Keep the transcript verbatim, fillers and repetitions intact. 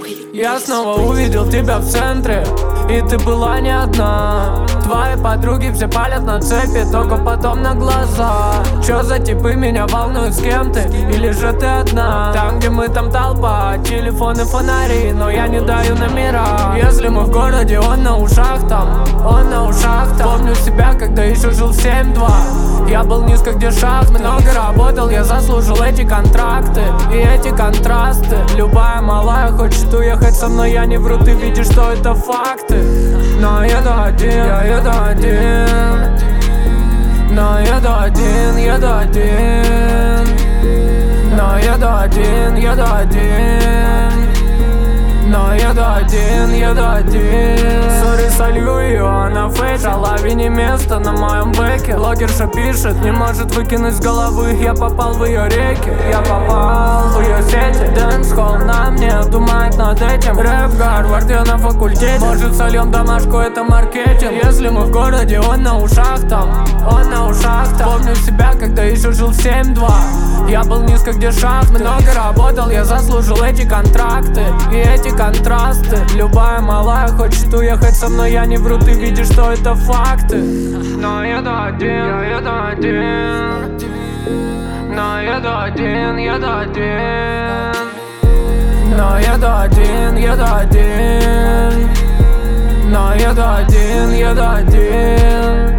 Я снова увидел тебя в центре, и ты была не одна. Твои подруги все палят на цепи, только потом на глаза. Чё за типы меня волнуют, с кем ты? Или же ты одна? Там, где мы, там толпа, телефоны, фонари, но я не даю номера. Если мы в городе, он на ушах там, он на ушах там. Помню себя, когда еще жил в семь два. Я был низко, где шаг, много работал, я заслужил эти контракты и эти контрасты. Любая малая хочет уехать со мной, я не вру, ты видишь, что это факты. Но еду один, я еду один. Но еду один, еду один. Но еду один, еду один. Но еду один, еду один. Сори, солью ее, она фейк. Шалави не место на моем бэке. Блогерша пишет, не может выкинуть с головы. Я попал в ее реки, я попал в ее сети. Дэнс-холл на мне, думает над этим. Рэп Гарвард, я на факультете. Может, сольем домашку, это маркетинг. Если мы в городе, он на ушах там, он на ушах там. Помню себя, когда еще жил в семь два. Я был низко, где шаг, много работал, я заслужил эти контракты и эти контрасты. Любая малая хочет уехать со мной, я не вру, ты видишь, что это факты. Но еду один, я еду один. Но еду один, еду один. Но еду один, еду один. Но еду один, еду один.